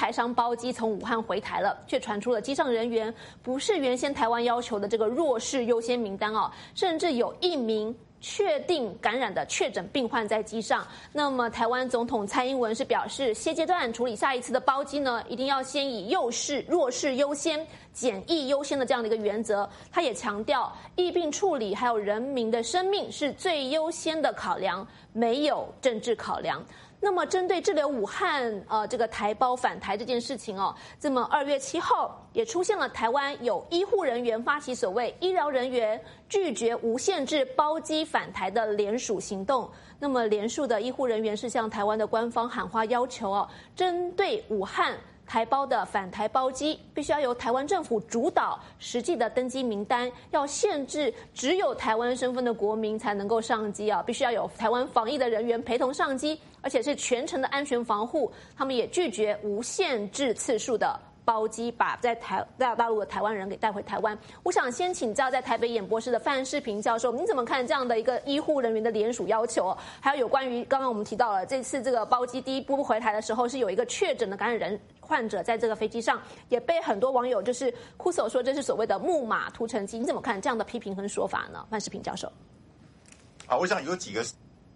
台商包机从武汉回台了，却传出了机上人员不是原先台湾要求的这个弱势优先名单哦，甚至有1名确定感染的确诊病患在机上。那么台湾总统蔡英文是表示，现阶段处理下一次的包机呢，一定要先以弱势优先、检疫优先的这样的一个原则。他也强调，疫病处理还有人民的生命是最优先的考量，没有政治考量。那么，针对滞留武汉这个台胞返台这件事情哦，这么2月7号也出现了台湾有医护人员发起所谓医疗人员拒绝无限制包机返台的联署行动。那么，联署的医护人员是向台湾的官方喊话要求哦，针对武汉台胞的返台包机，必须要由台湾政府主导实际的登机名单，要限制只有台湾身份的国民才能够上机啊，必须要有台湾防疫的人员陪同上机，而且是全程的安全防护。他们也拒绝无限制次数的包机，把在大陆的台湾人给带回台湾。我想先请教在台北演播室的范世平教授，你怎么看这样的一个医护人员的联署要求？还有有关于刚刚我们提到了这次这个包机第一波回台的时候，是有一个确诊的感染患者在这个飞机上，也被很多网友就是哭诉说这是所谓的木马屠城机。你怎么看这样的批评和说法呢？范世平教授。 好，我想有几个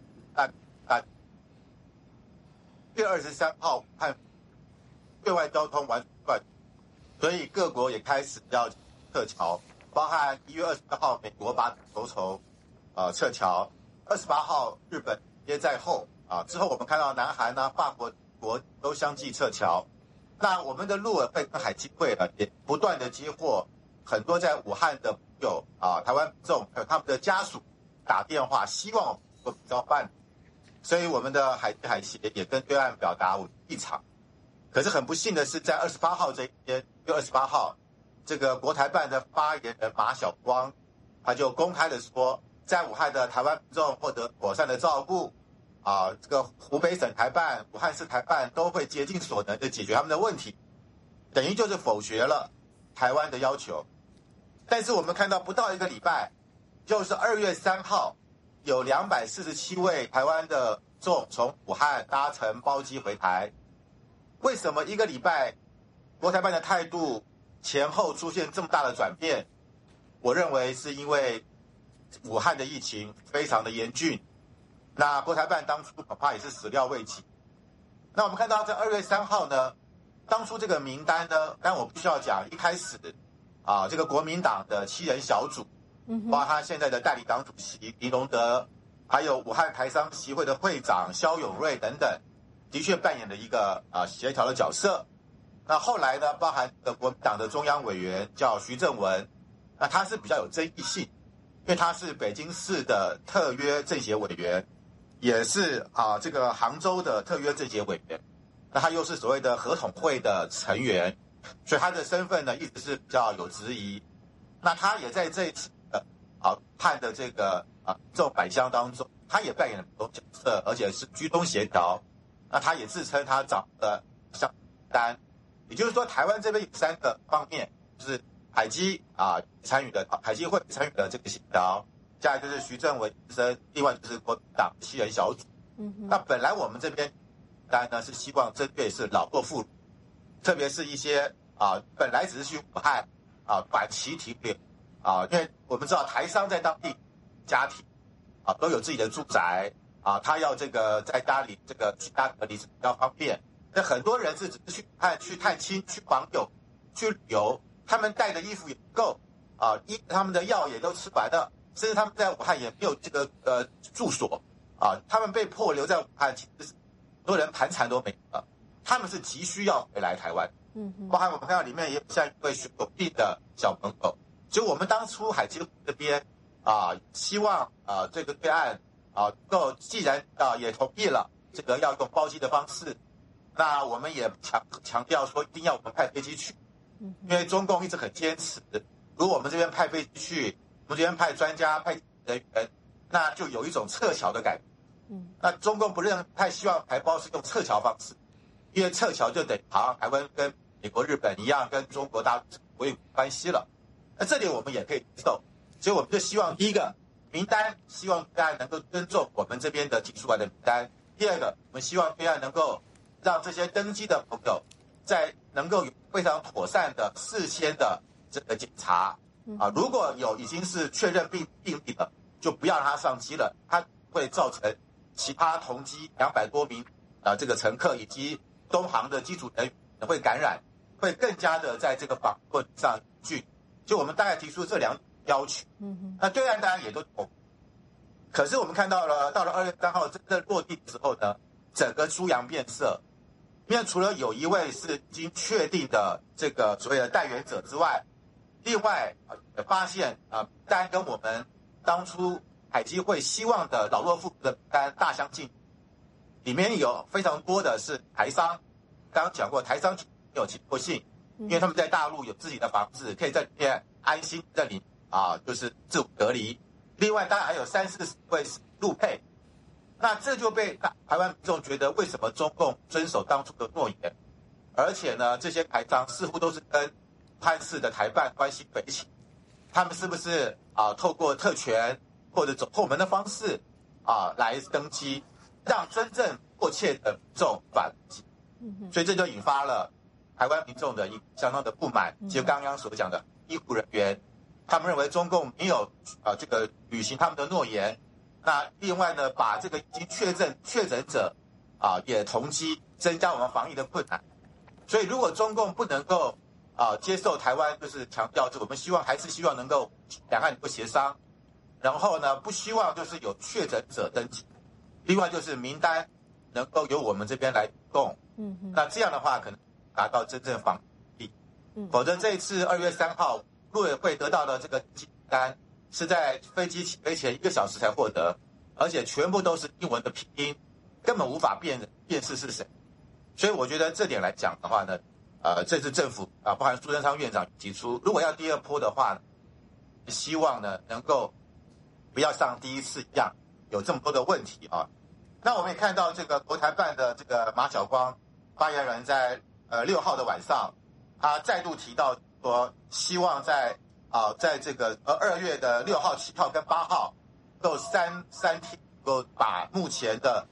6月23号和对外交通完全断，所以各国也开始要撤侨，包含1月22号美国把头筹撤侨，28号日本也在后之后我们看到南韩法国都相继撤侨。那我们的陆委会跟海基会也不断的接获很多在武汉的朋友台湾民众还有他们的家属打电话，希望我们交办。所以我们的海协也跟对岸表达我们立场。可是很不幸的是，在28号这一天，6月28号，这个国台办的发言人马晓光，他就公开的说，在武汉的台湾民众获得妥善的照顾，这个湖北省台办、武汉市台办都会竭尽所能的解决他们的问题，等于就是否决了台湾的要求。但是我们看到不到1个礼拜，就是2月3号，有247位台湾的众从武汉搭乘包机回台。为什么1个礼拜国台办的态度前后出现这么大的转变？我认为是因为武汉的疫情非常的严峻，那国台办当初恐怕也是始料未及。那我们看到在2月3号呢，当初这个名单呢，但我必须要讲，一开始这个国民党的7人小组，包括他现在的代理党主席林荣德，还有武汉台商协会的会长肖永瑞等等，的确扮演了一个协调的角色。那后来呢，包含国民党的中央委员叫徐正文，那他是比较有争议性，因为他是北京市的特约政协委员，也是这个杭州的特约政协委员，那他又是所谓的合统会的成员，所以他的身份呢一直是比较有质疑。那他也在这一次判的这个这种百项当中，他也扮演了不同角色，而且是居中协调。那他也自称他掌的项单，也就是说，台湾这边有3个方面，就是海基参与的海基会参与的这个协调，下来就是徐正文医生，另外就是国民党7人小组。那本来我们这边单呢是希望针对是老弱妇孺，特别是一些本来只是去武汉短期停留因为我们知道台商在当地家庭都有自己的住宅他要这个在家里这个居家隔离是比较方便。那很多人是只是去探亲、去访友、去旅游，他们带的衣服也不够他们的药也都吃完了，甚至他们在武汉也没有这个住所他们被迫留在武汉，其实很多人盘缠都没了，他们是急需要回来台湾。包含我们看到里面也有像一位血友病的小朋友，就我们当初海基会这边希望这个对岸够既然也同意了这个要用包机的方式，那我们也强调说一定要我们派飞机去，因为中共一直很坚持，如果我们这边派飞机去，我们这边派专家派人员，那就有一种撤侨的感觉。那中共不太希望台胞是用撤侨方式，因为撤侨就等于好像台湾跟美国、日本一样，跟中国大陆没有关系了。那这点我们也可以接受，所以我们就希望第一个名单，希望对岸能够尊重我们这边的提出来的名单；第二个，我们希望对岸能够让这些登机的朋友在能够有非常妥善的事先的这个检查啊，如果有已经是确认病例了，就不要让他上机了，它会造成其他同机200多名这个乘客以及东航的机组人员会感染，会更加的在这个防控上峻。就我们大概提出这2要求，那对岸当然也都同。可是我们看到了，到了2月3号真正落地之后呢，整个猪羊变色。因为除了有一位是已经确定的这个所谓的带源者之外，另外发现单跟我们当初海基会希望的老弱妇孺的名单大相径，里面有非常多的是台商，刚刚讲过台商有紧迫性，因为他们在大陆有自己的房子，可以在里面安心在里就是自我隔离。另外当然还有30-40位是陆配。那这就被台湾民众觉得，为什么中共遵守当初的诺言，而且呢，这些台商似乎都是跟汉市的台办关系匪浅，他们是不是透过特权或者走后门的方式来登机，让真正迫切的民众反击？所以这就引发了台湾民众的相当的不满。就刚刚所讲的医护人员，他们认为中共没有这个履行他们的诺言。那另外呢，把这个已经确诊者也同机，增加我们防疫的困难。所以如果中共不能够接受台湾就是强调我们还是希望能够两岸能够协商，然后呢不希望就是有确诊者登记，另外就是名单能够由我们这边来供，那这样的话可能达到真正防疫。否则这一次2月3号陆委会得到的这个名单是在飞机起飞前1个小时才获得，而且全部都是英文的拼音，根本无法辨识是谁。所以我觉得这点来讲的话呢，这次政府包含苏贞昌院长提出，如果要第2波的话，希望呢能够不要像第一次一样有这么多的问题啊。那我们也看到这个国台办的这个马晓光发言人在6号的晚上，他再度提到说，希望在这个2月的6号、7号跟8号，够三天够把目前的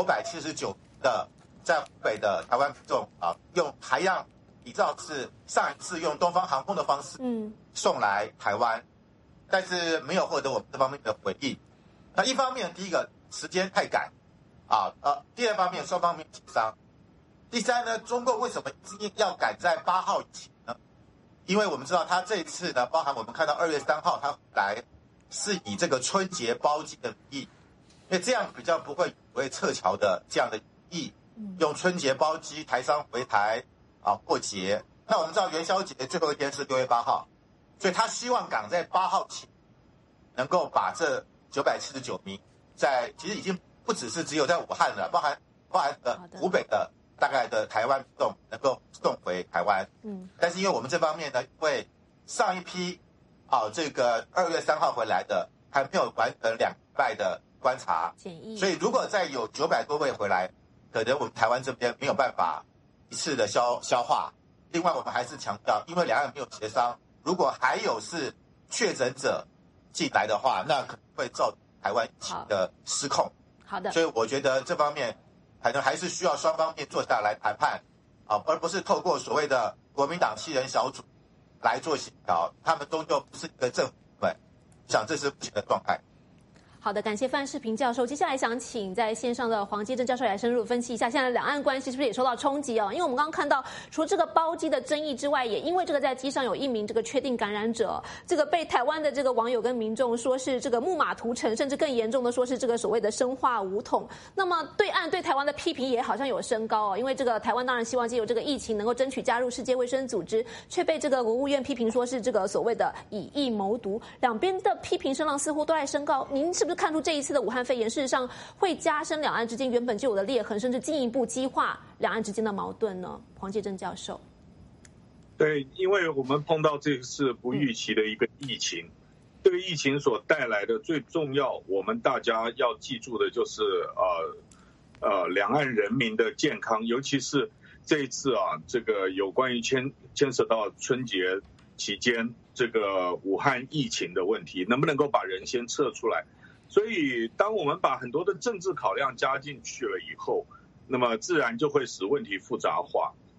979的在湖北的台湾民众用还样比照是上一次用东方航空的方式送来台湾，但是没有获得我们这方面的回应。那一方面，第一个时间太赶第二方面双方面紧张。第三呢，中共为什么要赶在8号以前呢？因为我们知道他这一次呢，包含我们看到2月3号他来是以这个春节包机的名义，因为这样比较不会撤侨的这样的意，用春节包机台商回台过节。那我们知道元宵节最后一天是6月8号，所以他希望赶在8号前能够把这979名其实已经不只有在武汉了，包含湖北的大概的台湾民众能够送回台湾。但是因为我们这方面呢，因为上一批这个2月3号回来的还没有完成2礼拜的观察检疫， 所以如果再有900多位回来，可能我们台湾这边没有办法一次的消化。另外我们还是强调，因为两岸没有协商，如果还有是确诊者进来的话，那可能会造成台湾疫情的失控。 好的， 所以我觉得这方面可能还是需要双方面坐下来谈判而不是透过所谓的国民党7人小组来做协调，他们终究不是一个政府部门，想这是目前的状态。 好的，感谢范世平教授。接下来想请在线上的黄基正教授来深入分析一下，现在两岸关系是不是也受到冲击因为我们刚刚看到，除这个包机的争议之外，也因为这个在机上有1名这个确定感染者，这个被台湾的这个网友跟民众说是这个木马屠城，甚至更严重的说是这个所谓的生化武统。那么对岸对台湾的批评也好像有升高因为这个台湾当然希望借由这个疫情能够争取加入世界卫生组织，却被这个国务院批评说是这个所谓的以疫谋独，两边的批评声浪似乎都在升高。您是不是看出这一次的武汉肺炎事实上会加深两岸之间原本就有的裂痕，甚至进一步激化两岸之间的矛盾呢？黄介正教授。 对，因为我们碰到这次不预期的一个疫情，这个疫情所带来的最重要，我们大家要记住的就是两岸人民的健康，尤其是这一次这个有关于牵涉到春节期间这个武汉疫情的问题，能不能够把人先撤出来？所以当我们把很多的政治考量加进去了以后，那么自然就会使问题复杂化。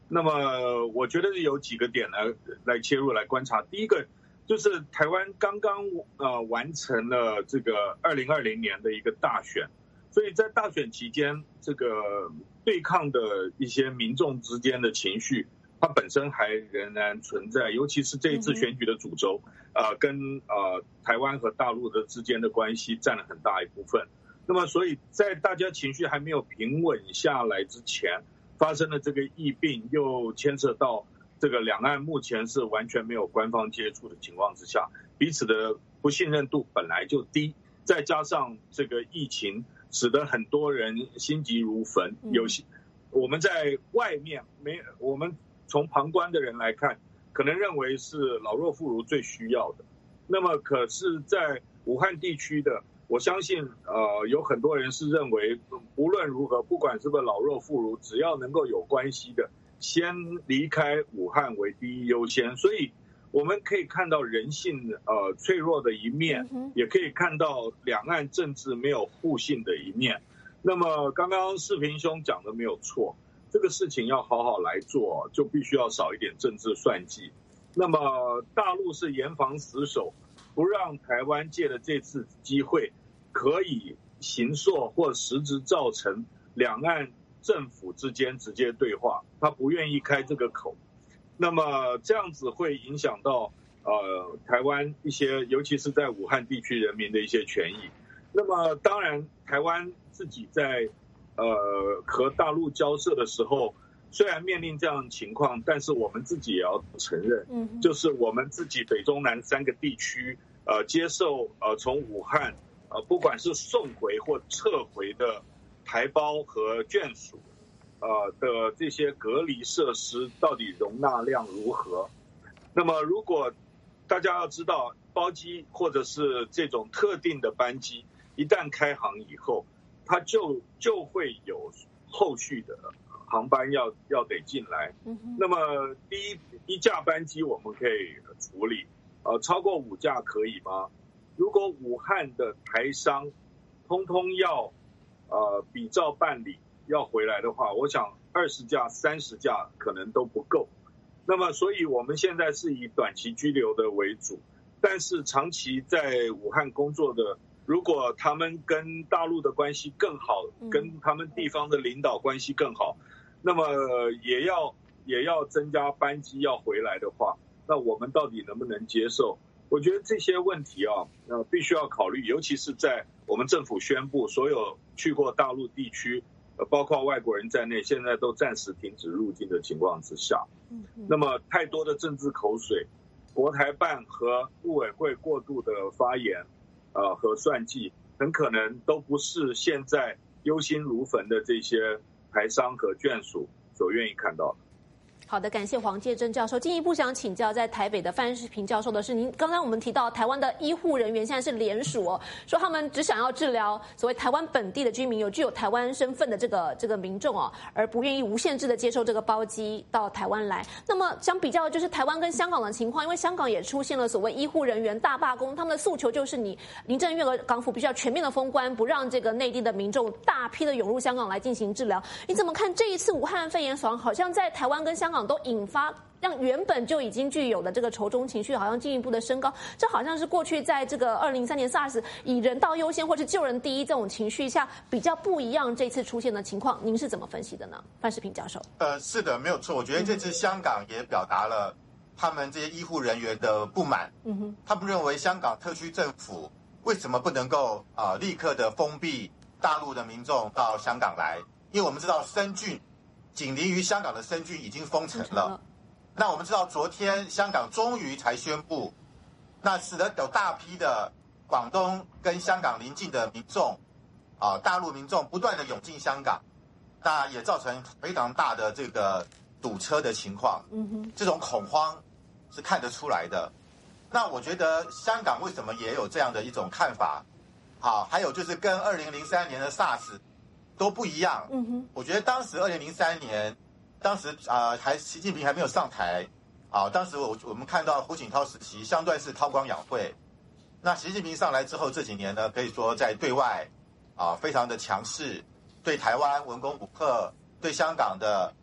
那么我觉得有几个点来切入来观察。第一个就是台湾刚刚完成了这个2020年的一个大选，所以在大选期间，这个对抗的一些民众之间的情绪，它本身还仍然存在，尤其是这一次选举的主轴，跟台湾和大陆的之间的关系占了很大一部分。那么，所以在大家情绪还没有平稳下来之前，发生了这个疫病，又牵涉到这个两岸目前是完全没有官方接触的情况之下，彼此的不信任度本来就低，再加上这个疫情，使得很多人心急如焚。有些我们在外面我们从旁观的人来看，可能认为是老弱妇孺最需要的。那么，可是，在武汉地区的，我相信有很多人是认为，无论如何，不管是不是老弱妇孺，只要能够有关系的，先离开武汉为第一优先。所以我们可以看到人性脆弱的一面，也可以看到两岸政治没有互信的一面。那么刚刚世平兄讲的没有错，这个事情要好好来做，就必须要少一点政治算计。那么大陆是严防死守，不让台湾借了这次机会可以形塑或实质造成两岸政府之间直接对话，他不愿意开这个口。那么这样子会影响到台湾一些，尤其是在武汉地区人民的一些权益。那么当然台湾自己在和大陆交涉的时候，虽然面临这样的情况，但是我们自己也要承认，就是我们自己北中南3个地区接受从武汉不管是送回或撤回的台胞和眷属的这些隔离设施到底容纳量如何。那么如果大家要知道，包机或者是这种特定的班机一旦开航以后，它就会有后续的航班要得进来。那么第一架班机我们可以处理，超过5架可以吗？如果武汉的台商通通要比照办理要回来的话，我想20架30架可能都不够。那么所以我们现在是以短期居留的为主，但是长期在武汉工作的，如果他们跟大陆的关系更好，跟他们地方的领导关系更好，那么也要增加班机要回来的话，那我们到底能不能接受？我觉得这些问题必须要考虑，尤其是在我们政府宣布所有去过大陆地区，包括外国人在内，现在都暂时停止入境的情况之下，那么太多的政治口水，国台办和陆委会过度的发言和算计，很可能都不是现在忧心如焚的这些台商和眷属所愿意看到的。 好的，感谢黄介正教授。进一步想请教在台北的范世平教授的是，您刚刚我们提到台湾的医护人员现在是联署说他们只想要治疗所谓台湾本地的居民，具有台湾身份的这个民众而不愿意无限制的接受这个包机到台湾来。那么相比较的就是台湾跟香港的情况，因为香港也出现了所谓医护人员大罢工，他们的诉求就是林郑月娥港府必须要全面的封关，不让这个内地的民众大批的涌入香港来进行治疗。你怎么看这一次武汉肺炎好像在台湾跟香港都引发让原本就已经具有的这个仇中情绪好像进一步的升高，这好像是过去在这个2003年 SARS 以人道优先或是救人第一这种情绪下比较不一样这次出现的情况，您是怎么分析的呢？范世平教授。 是的，没有错。我觉得这次香港也表达了他们这些医护人员的不满。他们认为香港特区政府为什么不能够立刻的封闭大陆的民众到香港来？因为我们知道深圳紧邻于香港的深圳已经封城了。那我们知道昨天香港终于才宣布，那使得有大批的广东跟香港邻近的民众大陆民众不断的涌进香港，那也造成非常大的这个堵车的情况。这种恐慌是看得出来的。那我觉得香港为什么也有这样的一种看法？还有就是跟2003年的 SARS 都不一样。我觉得当时2003年，当时习近平还没有上台当时我们看到胡锦涛时期相对是韬光养晦。那习近平上来之后这几年呢，可以说在对外非常的强势，对台湾文攻武吓，对香港的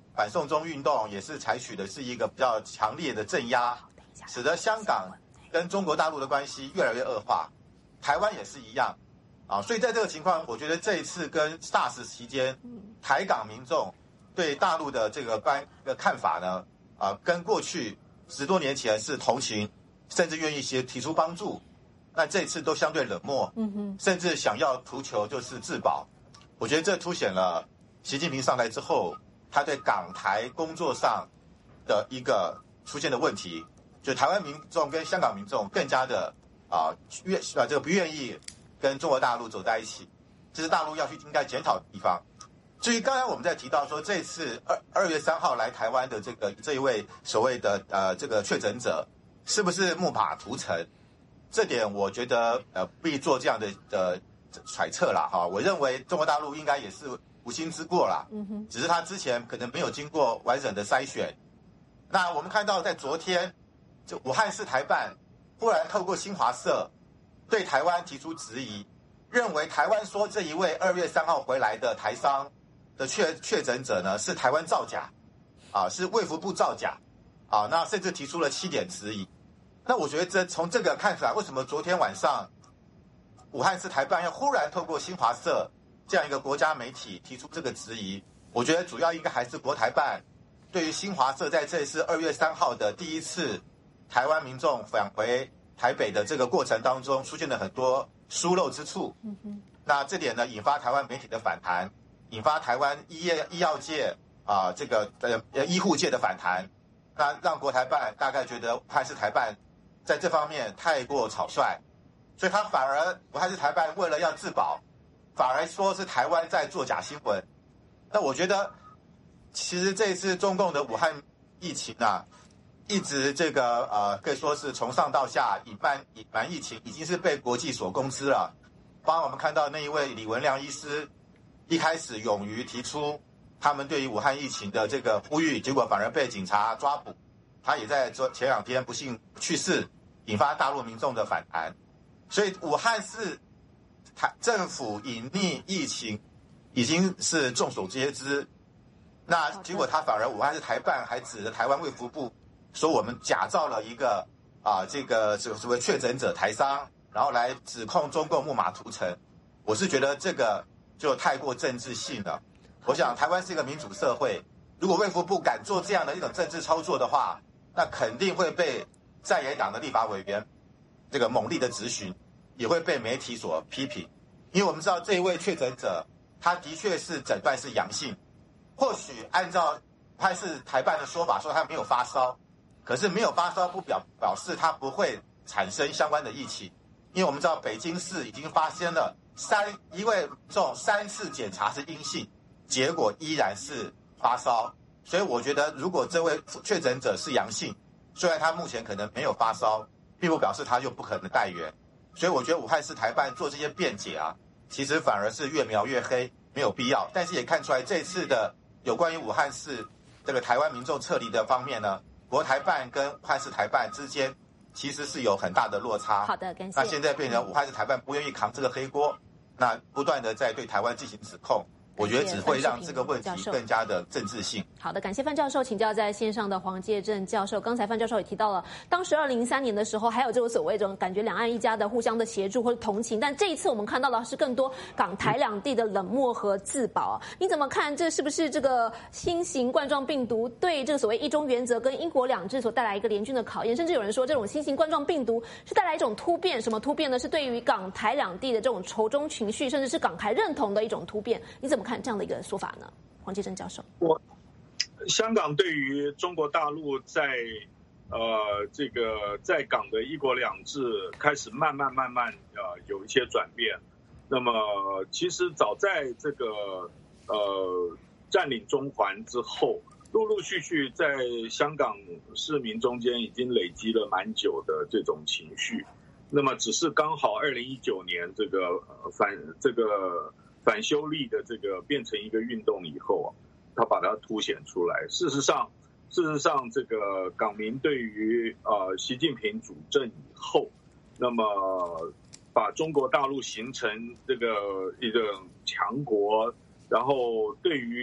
反送中运动也是采取的是一个比较强烈的镇压，使得香港跟中国大陆的关系越来越恶化，台湾也是一样啊。所以在这个情况，我觉得这一次跟 SARS 期间台港民众对大陆的这个看法呢，跟过去10多年前是同情，甚至愿意提出帮助，那这一次都相对冷漠，甚至想要图求就是自保。我觉得这凸显了习近平上台之后，他对港台工作上的一个出现的问题，就台湾民众跟香港民众更加的这个不愿意跟中国大陆走在一起，这是大陆应该检讨的地方。至于刚才我们在提到说，这次2月3号来台湾的这一位所谓的这个确诊者，是不是木马屠城？这点我觉得不必做这样的揣测啦哈。我认为中国大陆应该也是无心之过啦，只是他之前可能没有经过完整的筛选。那我们看到在昨天，就武汉市台办忽然透过新华社对台湾提出质疑，认为台湾说这一位2月3号回来的台商的确诊者呢是台湾造假，是卫福部造假，那甚至提出了7点质疑。那我觉得从这个看出来，为什么昨天晚上武汉市台办要忽然透过新华社这样一个国家媒体提出这个质疑？我觉得主要应该还是国台办对于新华社在这次2月3号的第一次台湾民众返回台北的这个过程当中出现了很多疏漏之处。那这点呢，引发台湾媒体的反弹，引发台湾医药界这个医护界的反弹，那让国台办大概觉得武汉市台办在这方面太过草率，所以他反而武汉市台办为了要自保，反而说是台湾在做假新闻。那我觉得其实这一次中共的武汉疫情一直这个可以说是从上到下隐瞒疫情，已经是被国际所公知了。包括我们看到那一位李文亮医师一开始勇于提出他们对于武汉疫情的这个呼吁，结果反而被警察抓捕，他也在前2天不幸去世，引发大陆民众的反弹。所以武汉市政府隐匿疫情已经是众所皆知，那结果他反而武汉市台办还指着台湾卫福部说我们假造了一个这个所谓确诊者台商，然后来指控中共木马屠城。我是觉得这个就太过政治性了。我想台湾是一个民主社会，如果卫福部敢做这样的一种政治操作的话，那肯定会被在野党的立法委员这个猛力的质询，也会被媒体所批评。因为我们知道这一位确诊者他的确是诊断是阳性，或许按照武汉市台办的说法说他没有发烧，可是没有发烧不表示他不会产生相关的疫情。因为我们知道北京市已经发生了一位中3次检查是阴性，结果依然是发烧。所以我觉得如果这位确诊者是阳性，虽然他目前可能没有发烧，并不表示他就不可能带源。所以我觉得武汉市台办做这些辩解其实反而是越描越黑，没有必要。但是也看出来这次的有关于武汉市这个台湾民众撤离的方面呢，国台办跟武汉市台办之间其实是有很大的落差。 好的，感谢。 那现在变成武汉市台办不愿意扛这个黑锅，那不断的在对台湾进行指控，我觉得只会让这个问题更加的政治性。 好的，感谢范教授。请教在线上的黄介正教授，刚才范教授也提到了，当时2003年的时候，还有这种所谓这种感觉两岸一家的互相的协助或者同情，但这一次我们看到的是更多港台两地的冷漠和自保。你怎么看？这是不是这个新型冠状病毒对这个所谓一中原则跟1国2制所带来一个联军的考验？甚至有人说，这种新型冠状病毒是带来一种突变，什么突变呢？是对于港台两地的这种仇中情绪，甚至是港台认同的一种突变。你怎么看这样的一个说法呢？黄介正教授。 香港对于中国大陆在这个在港的1国2制开始慢慢有一些转变。那么其实早在这个占领中环之后，陆陆续续在香港市民中间已经累积了蛮久的这种情绪。那么只是刚好2019年这个反修例的这个变成一个运动以后他把它凸显出来。事实上，这个港民对于习近平主政以后，那么把中国大陆形成这个一个强国，然后对于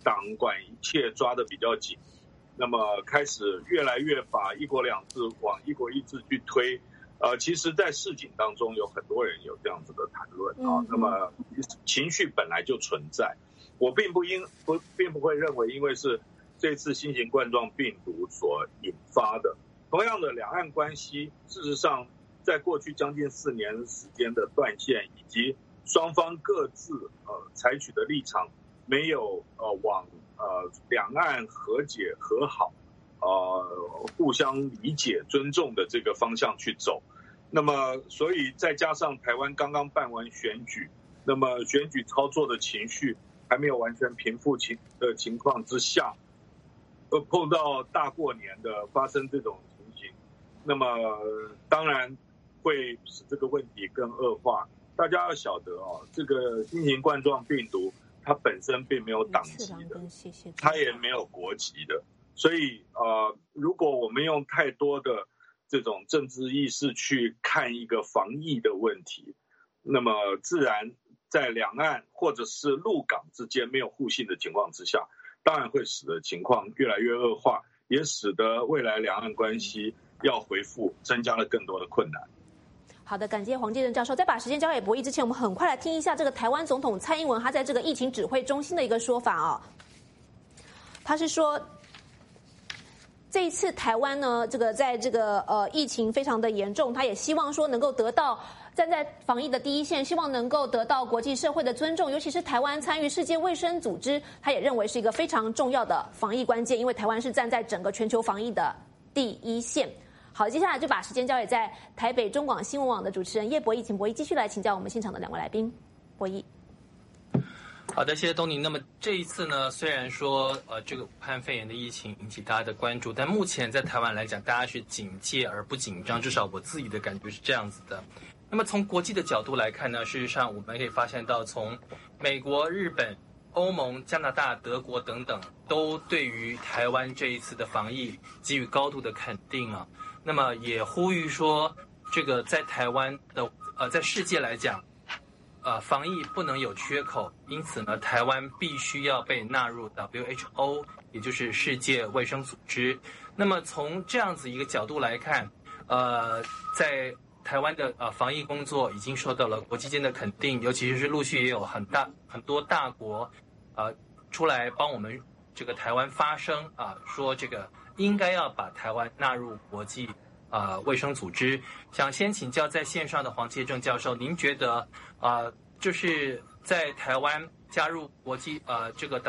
党管一切抓得比较紧，那么开始越来越把一国两制往一国一制去推。其实在市井当中有很多人有这样子的谈论啊，那么情绪本来就存在，我并不会认为因为是这次新型冠状病毒所引发的。同样的，两岸关系事实上在过去将近4年时间的断线，以及双方各自采取的立场没有往两岸和解和好互相理解尊重的这个方向去走。那么所以再加上台湾刚刚办完选举，那么选举操作的情绪还没有完全平复的情况之下，碰到大过年的发生这种情形，那么当然会使这个问题更恶化。大家要晓得这个新型冠状病毒它本身并没有党籍的，它也没有国籍的，所以如果我们用太多的这种政治意识去看一个防疫的问题，那么自然在两岸或者是陆港之间没有互信的情况之下，当然会使得情况越来越恶化，也使得未来两岸关系要恢复增加了更多的困难。 好的，感谢黄介正教授。在把时间交给博弈之前，我们很快来听一下这个台湾总统蔡英文他在这个疫情指挥中心的一个说法他是说，这一次台湾呢，这个在这个疫情非常的严重，他也希望说能够得到站在防疫的第一线，希望能够得到国际社会的尊重，尤其是台湾参与世界卫生组织，他也认为是一个非常重要的防疫关键，因为台湾是站在整个全球防疫的第一线。好，接下来就把时间交给在台北中广新闻网的主持人叶博弈，请博弈继续来请教我们现场的2位来宾。博弈。 好的，谢谢东宁。那么这一次呢，虽然说这个武汉肺炎的疫情引起大家的关注，但目前在台湾来讲，大家是警戒而不紧张，至少我自己的感觉是这样子的。那么从国际的角度来看呢，事实上我们可以发现到，从美国、日本、欧盟、加拿大、德国等等，都对于台湾这一次的防疫给予高度的肯定啊。那么也呼吁说，这个在台湾的在世界来讲，防疫不能有缺口，因此呢，台湾必须要被纳入 WHO， 也就是世界卫生组织。那么从这样子一个角度来看，在台湾的防疫工作已经受到了国际间的肯定，尤其是陆续也有很多大国出来帮我们这个台湾发声说这个应该要把台湾纳入国际卫生组织。想先请教在线上的黄介正教授，您觉得就是在台湾加入国际这个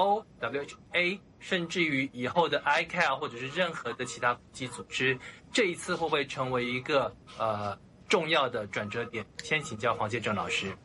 WHO、WHA， 甚至于以后的 ICAO 或者是任何的其他国际组织，这一次会不会成为一个重要的转折点？先请教黄介正老师。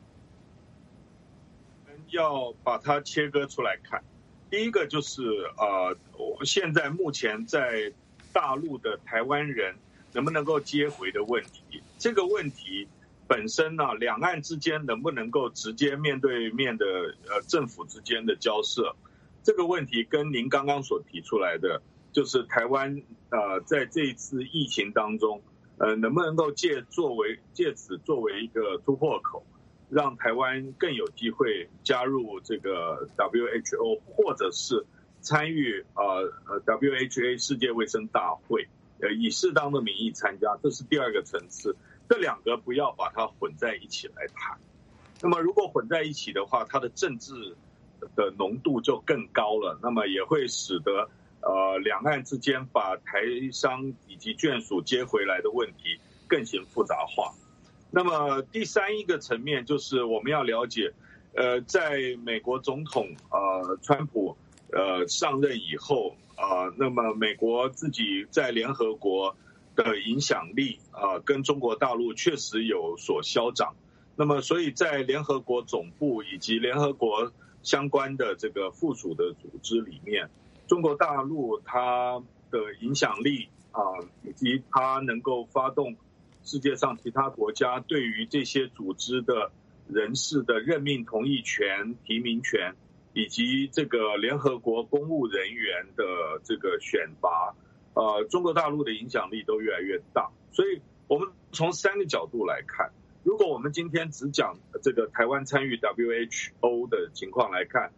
要把它切割出来看，第一个就是现在目前在大陆的台湾人能不能够接回的问题。这个问题本身呢，两岸之间能不能够直接面对面的政府之间的交涉，这个问题跟您刚刚所提出来的，就是台湾在这一次疫情当中，能不能够借此作为一个突破口，让台湾更有机会加入这个 WHO， 或者是参与WHA 世界卫生大会，以适当的名义参加，这是第二个层次。这两个不要把它混在一起来谈。那么如果混在一起的话，它的政治的浓度就更高了，那么也会使得两岸之间把台商以及眷属接回来的问题更形复杂化。那么第三一个层面就是我们要了解，在美国总统川普上任以后那么美国自己在联合国的影响力跟中国大陆确实有所消长。那么所以在联合国总部以及联合国相关的这个附属的组织里面，中国大陆它的影响力以及它能够发动世界上其他国家对于这些组织的人士的任命同意权、提名权，以及这个联合国公务人员的这个选拔，中国大陆的影响力都越来越大。所以我们从3个角度来看，如果我们今天只讲这个台湾参与 WHO 的情况来看，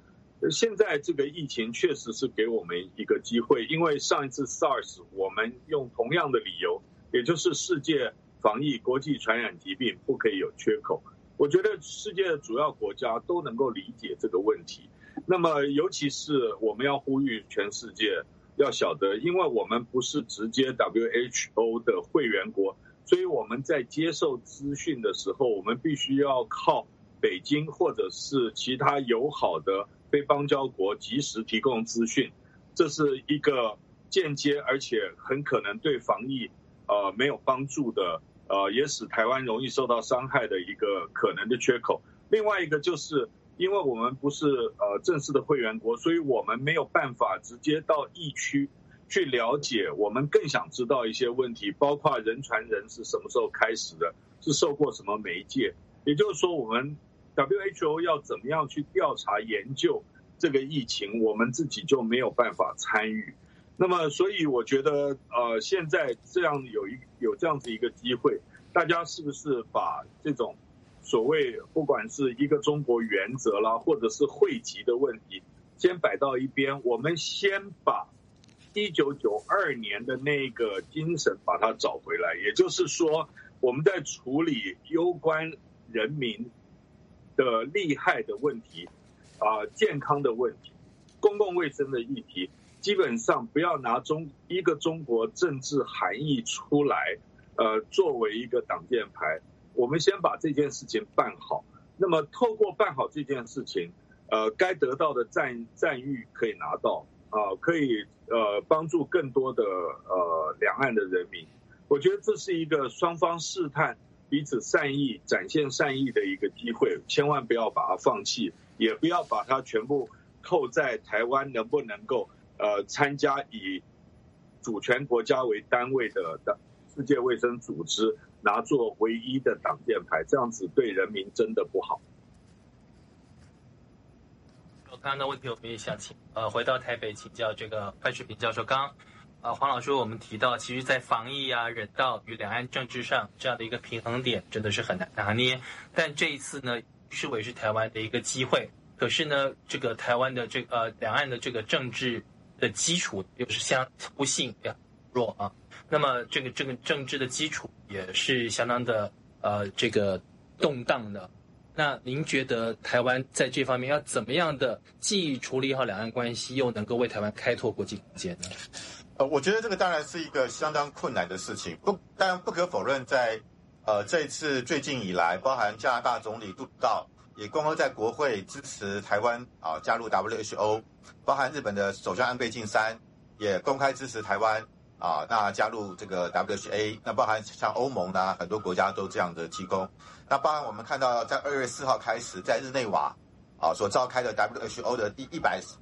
现在这个疫情确实是给我们一个机会，因为上一次 SARS 我们用同样的理由，也就是世界防疫国际传染疾病不可以有缺口。我觉得世界的主要国家都能够理解这个问题。那么尤其是我们要呼吁全世界要晓得，因为我们不是直接 WHO 的会员国，所以我们在接受资讯的时候，我们必须要靠北京或者是其他友好的非邦交国及时提供资讯，这是一个间接而且很可能对防疫没有帮助的也使台湾容易受到伤害的一个可能的缺口。另外一个就是因为我们不是正式的会员国，所以我们没有办法直接到疫区去了解，我们更想知道一些问题，包括人传人是什么时候开始的，是受过什么媒介。也就是说我们WHO 要怎么样去调查研究这个疫情，我们自己就没有办法参与。那么所以我觉得现在这样有这样子一个机会，大家是不是把这种所谓不管是一个中国原则啦，或者是汇集的问题先摆到一边，我们先把1992年的那个精神把它找回来。也就是说我们在处理攸关人民的利害的问题健康的问题，公共卫生的议题，基本上不要拿一个中国政治含义出来作为一个挡箭牌。我们先把这件事情办好，那么透过办好这件事情该得到的赞誉可以拿到可以帮助更多的两岸的人民。我觉得这是一个双方试探彼此善意，展现善意的一个机会，千万不要把它放弃，也不要把它全部扣在台湾能不能够参加以主权国家为单位的世界卫生组织拿作唯一的挡箭牌，这样子对人民真的不好。 刚刚的问题我们也想请回到台北请教这个潘世平教授。刚黄老师我们提到，其实在防疫人道与两岸政治上这样的一个平衡点真的是很难拿捏，但这一次呢视为是台湾的一个机会。可是呢这个台湾的两岸的这个政治的基础又是相互性弱那么这个政治的基础也是相当的这个动荡的。那您觉得台湾在这方面要怎么样的既处理好两岸关系，又能够为台湾开拓国际空间呢？ 我觉得这个当然是一个相当困难的事情。当然不可否认，在这一次最近以来，包含加拿大总理杜鲁道也公开在国会支持台湾加入 WHO， 包含日本的首相安倍晋三也公开支持台湾那加入这个 WHA， 那包含像欧盟很多国家都这样的提供。那包含我们看到在2月4号开始，在日内瓦所召开的 WHO 的第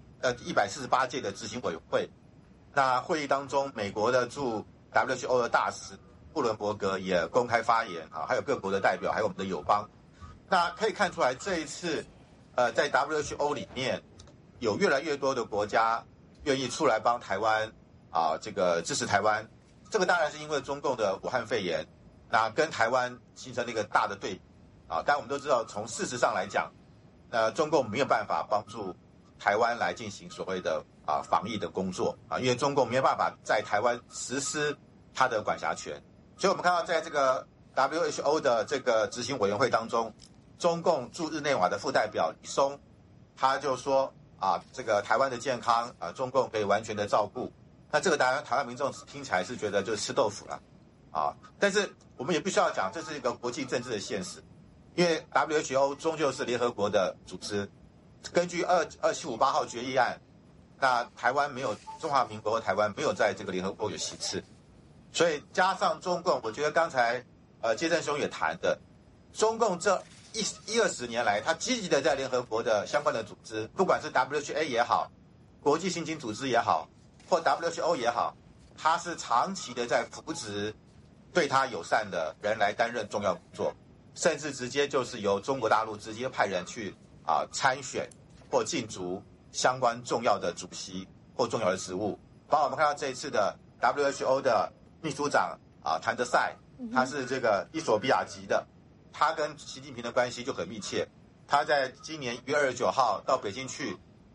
148届的执行委员会，那会议当中，美国的驻 WHO 的大使布伦伯格也公开发言还有各国的代表，还有我们的友邦。那可以看出来，这一次在 WHO 里面有越来越多的国家愿意出来帮台湾这个支持台湾。这个当然是因为中共的武汉肺炎，那跟台湾形成了一个大的对比当然我们都知道，从事实上来讲，中共没有办法帮助台湾来进行所谓的防疫的工作因为中共没有办法在台湾实施它的管辖权。所以我们看到在这个 WHO 的这个执行委员会当中，中共驻日内瓦的副代表李松他就说这个台湾的健康中共可以完全的照顾。那这个当然台湾民众听起来是觉得就是吃豆腐了但是我们也必须要讲，这是一个国际政治的现实，因为 WHO 终究是联合国的组织，根据2758号决议案，那台湾没有，中华民国和台湾没有在这个联合国有席次，所以加上中共，我觉得刚才接正兄也谈的，中共这20年来，他积极的在联合国的相关的组织，不管是 WHA 也好，国际刑警组织也好，或 WHO 也好，他是长期的在扶植对他友善的人来担任重要工作，甚至直接就是由中国大陆直接派人去参选或竞逐相关重要的主席或重要的职务。包括我们看到这一次的 WHO 的秘书长谭德赛，他是这个伊索比亚籍的，他跟习近平的关系就很密切。他在今年1月29号到北京去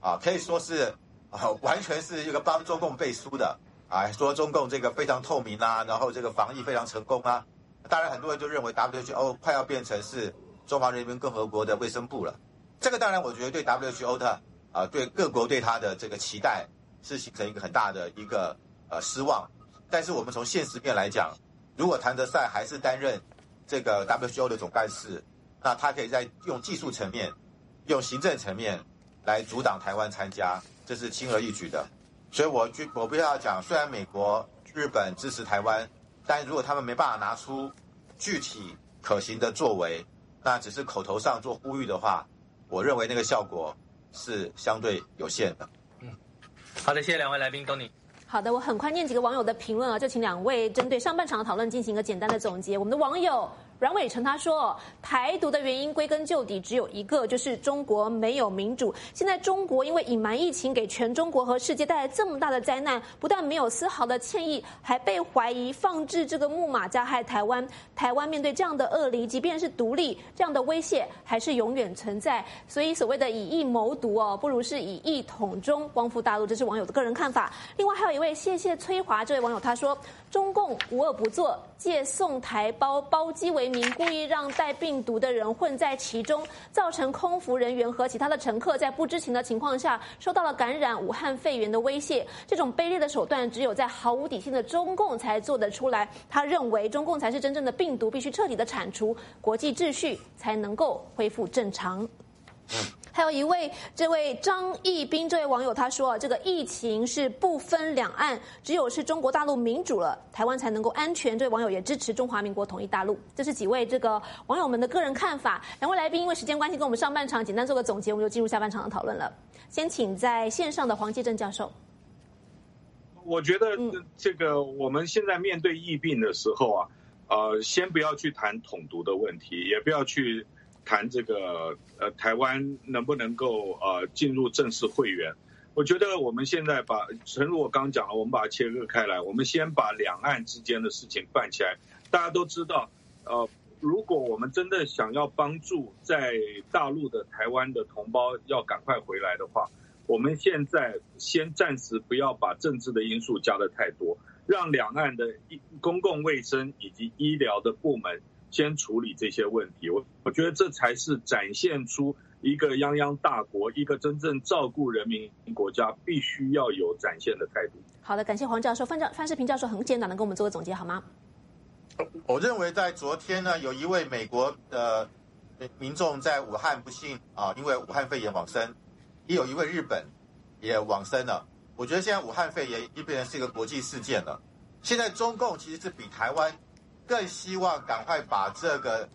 可以说是完全是一个帮中共背书的说中共这个非常透明然后这个防疫非常成功当然很多人就认为 WHO 快要变成是中华人民共和国的卫生部了。这个当然我觉得对 WHO 的对各国对它的这个期待是形成一个很大的一个失望。但是我们从现实面来讲，如果谭德赛还是担任这个 WHO 的总干事，那他可以在用技术层面、用行政层面来阻挡台湾参加，这是轻而易举的。所以我必须要讲，虽然美国、日本支持台湾，但如果他们没办法拿出具体可行的作为，那只是口头上做呼吁的话，我认为那个效果是相对有限的。 好的，谢谢两位来宾，Tony。 好的，我很快念几个网友的评论就请两位针对上半场的讨论进行一个简单的总结。我们的网友阮伟成他说，台独的原因归根究底只有一个，就是中国没有民主。现在中国因为隐瞒疫情，给全中国和世界带来这么大的灾难，不但没有丝毫的歉意，还被怀疑放置这个木马加害台湾。台湾面对这样的恶离，即便是独立，这样的威胁还是永远存在。所以所谓的以疫谋独不如是以疫统中，光复大陆。这是网友的个人看法。另外还有一位谢崔华这位网友他说，中共无恶不作，借送台包机为名，故意让带病毒的人混在其中，造成空服人员和其他的乘客在不知情的情况下受到了感染武汉肺炎的威胁。这种卑劣的手段只有在毫无底线的中共才做得出来。他认为中共才是真正的病毒，必须彻底的铲除，国际秩序才能够恢复正常。还有一位，这位张义斌这位网友他说，这个疫情是不分两岸，只有是中国大陆民主了，台湾才能够安全。这位网友也支持中华民国统一大陆。这是几位这个网友们的个人看法。两位来宾因为时间关系，跟我们上半场简单做个总结，我们就进入下半场的讨论了。先请在线上的黄基正教授。 我觉得这个我们现在面对疫病的时候先不要去谈统独的问题，也不要去谈这个台湾能不能够进入正式会员。我觉得我们现在诚如我刚讲了，我们把它切割开来，我们先把两岸之间的事情办起来。大家都知道如果我们真的想要帮助在大陆的台湾的同胞要赶快回来的话，我们现在先暂时不要把政治的因素加得太多，让两岸的公共卫生以及医疗的部门先处理这些问题。我觉得这才是展现出一个泱泱大国，一个真正照顾人民国家必须要有展现的态度。 好的，感谢黄教授。范世平教授很简短的跟我们做个总结好吗？ 我认为在昨天呢，有一位美国的民众在武汉不幸因为武汉肺炎往生，也有一位日本也往生了。我觉得现在武汉肺炎已经变成是一个国际事件了。现在中共其实是比台湾更希望赶快把这个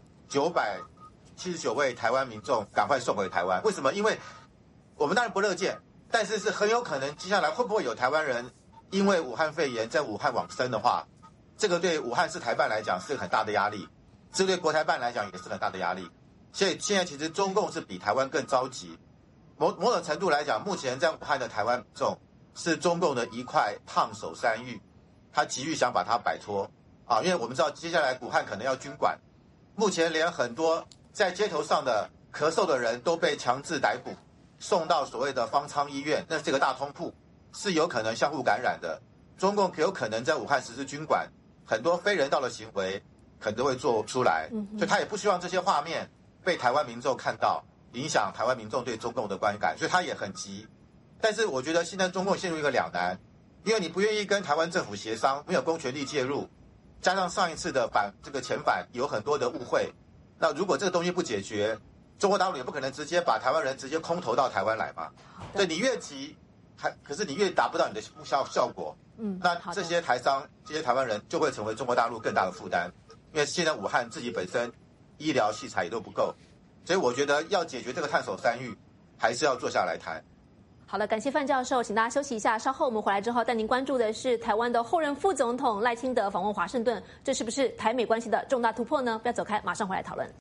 979位台湾民众赶快送回台湾。为什么？因为我们当然不乐见，但是是很有可能接下来会不会有台湾人因为武汉肺炎在武汉往生的话，这个对武汉市台办来讲是很大的压力，这对国台办来讲也是很大的压力。所以现在其实中共是比台湾更着急。某种程度来讲，目前在武汉的台湾民众是中共的一块烫手山芋，他急于想把它摆脱因为我们知道接下来武汉可能要军管，目前连很多在街头上的咳嗽的人都被强制逮捕，送到所谓的方舱医院，那是这个大通铺，是有可能相互感染的。中共有可能在武汉实施军管，很多非人道的行为可能会做出来，所以他也不希望这些画面被台湾民众看到，影响台湾民众对中共的观感，所以他也很急。但是我觉得现在中共陷入一个两难，因为你不愿意跟台湾政府协商，没有公权力介入，加上上一次的遣返有很多的误会，那如果这个东西不解决，中国大陆也不可能直接把台湾人直接空投到台湾来嘛。对，你越急，可是你越达不到你的效果。那这些台商、这些台湾人就会成为中国大陆更大的负担，因为现在武汉自己本身医疗器材也都不够，所以我觉得要解决这个烫手山芋，还是要坐下来谈。 好了，感谢范教授，请大家休息一下，稍后我们回来之后带您关注的是台湾的后任副总统赖清德访问华盛顿，这是不是台美关系的重大突破呢？不要走开，马上回来讨论。